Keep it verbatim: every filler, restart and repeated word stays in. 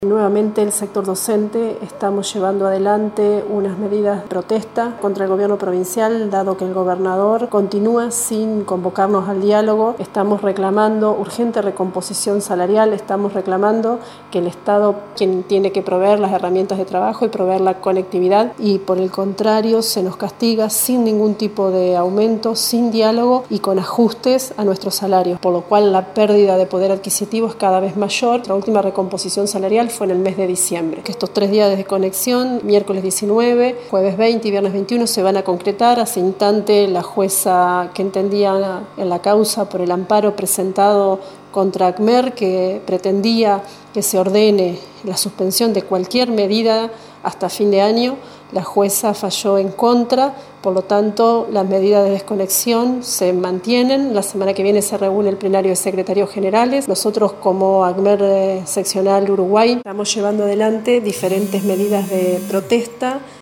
Nuevamente el sector docente estamos llevando adelante unas medidas de protesta contra el gobierno provincial, dado que el gobernador continúa sin convocarnos al diálogo. Estamos reclamando urgente recomposición salarial, estamos reclamando que el Estado quien tiene que proveer las herramientas de trabajo y proveer la conectividad, y por el contrario se nos castiga sin ningún tipo de aumento, sin diálogo y con ajustes a nuestros salarios, por lo cual la pérdida de poder adquisitivo es cada vez mayor. La última recomposición salarial fue en el mes de diciembre. Que estos tres días de desconexión, miércoles diecinueve, jueves veinte y viernes veintiuno, se van a concretar. Hace instante la jueza que entendía en la causa por el amparo presentado contra ACMER, que pretendía que se ordene la suspensión de cualquier medida hasta fin de año, la jueza falló en contra, por lo tanto las medidas de desconexión se mantienen. La semana que viene se reúne el plenario de secretarios generales. Nosotros como ACMER seccional Uruguay estamos llevando adelante diferentes medidas de protesta.